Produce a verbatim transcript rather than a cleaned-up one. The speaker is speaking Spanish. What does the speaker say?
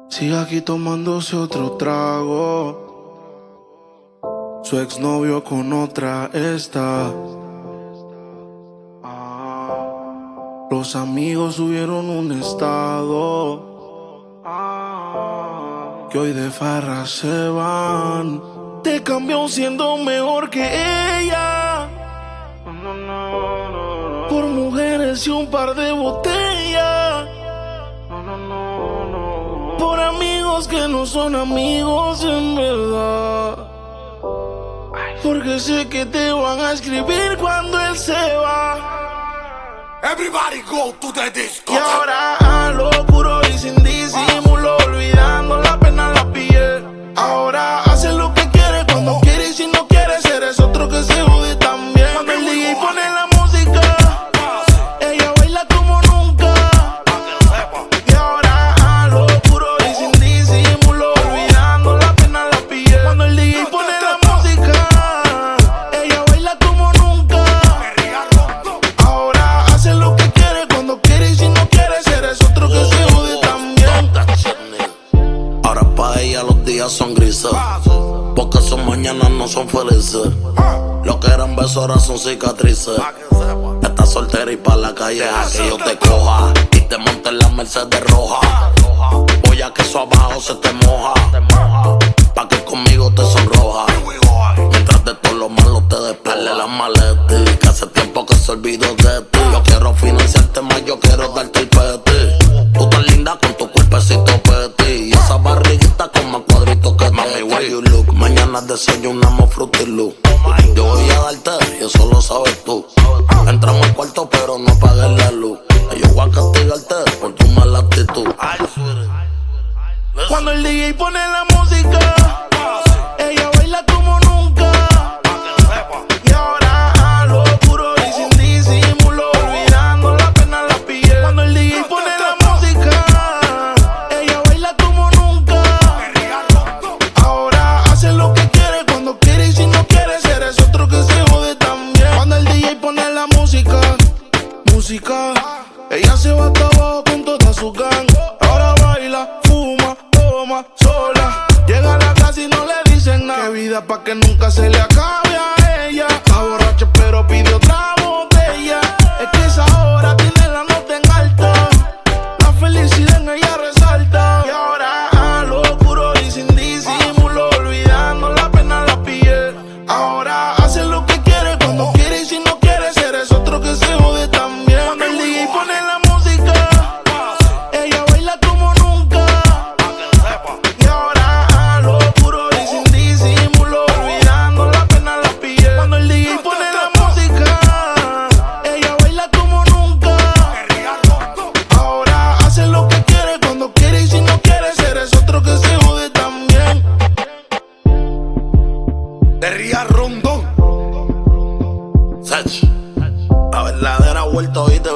Sigue aquí tomándose otro trago. Su exnovio con otra está. Ah, los amigos subieron un estado. Ah, que hoy de farra se van. Te cambió siendo mejor que ella. No, no, no, no. Por mujeres y un par de botellas. No, no, no, no. Por amigos que no son amigos en verdad. Porque sé que te van a escribir cuando él se va. Everybody go to the disco. Y ahora a lo puro y sin disimulo, olvidando la pena la piel. Ahora hace lo que quiere cuando quiere y si no quiere, eres otro que se jode también. Cuando el D J pone la música, ella baila como nunca. Y ahora a lo puro y sin disimulo, olvidando la pena la piel. Cuando el D J pone la música, ella baila como nunca. Ahora hace lo que quiere cuando quiere y si no quiere, eres otro que se jode también. Ahora pa' ella los días son grises, porque sus mañanas no son felices. Lo que eran besos ahora son cicatrices. Estás soltera y pa' la calle a que yo te coja y te monte en la Mercedes roja. Voy a que eso abajo se te moja, pa' que conmigo te sonroja. Mientras de todo lo malo te despele la maleta, que hace tiempo que se olvidó de ti. Yo quiero financiarte más, yo quiero darte el peti. Tú tan linda con tu cuerpecito peti y esa barriguita con más cuadritos que mami, where you look. Mañana desayunamos Fruity Loop. Yo voy a darte y eso lo sabes tú. Entramos al cuarto pero no apagues la luz. Yo voy a castigarte por tu mala actitud. Cuando el D J pone la música, ella baila como nunca. Y ahora a lo puro y sin disimulo, olvidando la pena la piel. Cuando el D J pone la música, ella baila como nunca. Ahora hace lo que quiere cuando quiere y si no quiere, eres otro que se jode también. Cuando el D J pone la música, música, ella se va hasta abajo con toda su gang. Ahora baila, fuma, toma, sola. Llega a la casa y no le dicen nada. Qué vida pa' que nunca se le acabe a ella. Está borracha pero pide otra botella. Es que esa hora tiene la nota en alto. La felicidad en ella resalta. Y ahora a lo puro y sin disimulo, olvidando la pena la piel. Ahora hace lo que quiere cuando quiere y si no quiere, eres otro que se jode también. Cuando el D J pone la música, ella baila como nunca. Y ahora a lo puro y sin disimulo, olvidando la pena la piel. Cuando el D J pone la música, ella baila como nunca. Ahora hace lo que quiere cuando quiere y si no quiere, eres otro que se jode también. De Ría Rondón. Sech, la verdadera vuelta, oíste,